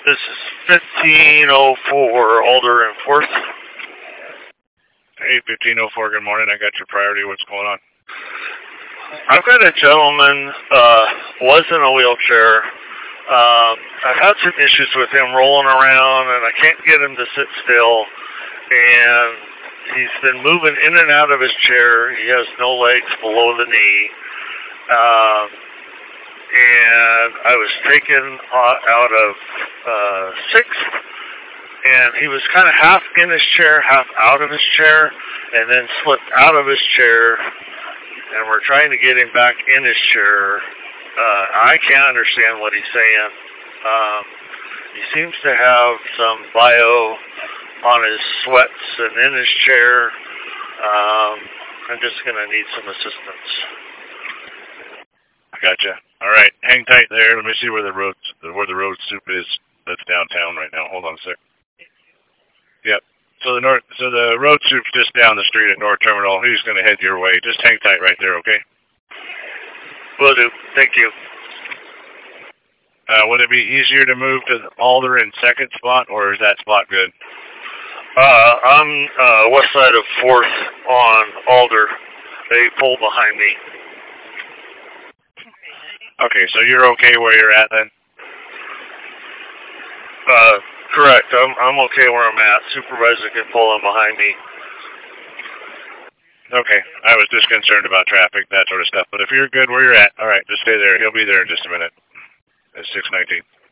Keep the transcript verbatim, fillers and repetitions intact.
This is fifteen oh four Alder and fourth. Hey, fifteen oh four, good morning. I got your priority. What's going on? I've got a gentleman, uh, was in a wheelchair. Uh, I've had some issues with him rolling around, and I can't get him to sit still. And he's been moving in and out of his chair. He has no legs below the knee. Um, and I was taken out of uh, sixth, and he was kind of half in his chair, half out of his chair, and then slipped out of his chair, and we're trying to get him back in his chair. Uh, I can't understand what he's saying. Um, he seems to have some bio on his sweats and in his chair. Um, I'm just going to need some assistance. Gotcha. All right, hang tight there. Let me see where the road where the road soup is. That's downtown right now. Hold on a sec. Yep. So the north, so the road soup's just down the street at North Terminal. He's going to head your way. Just hang tight right there, okay? Will do. Thank you. Uh, would it be easier to move to Alder in second spot, or is that spot good? Uh, I'm uh, west side of fourth on Alder. They pull behind me. Okay, so you're okay where you're at then? Uh, correct. I'm I'm okay where I'm at. Supervisor can pull in behind me. Okay, I was just concerned about traffic, that sort of stuff. But if you're good where you're at, all right, just stay there. He'll be there in just a minute. It's six nineteen.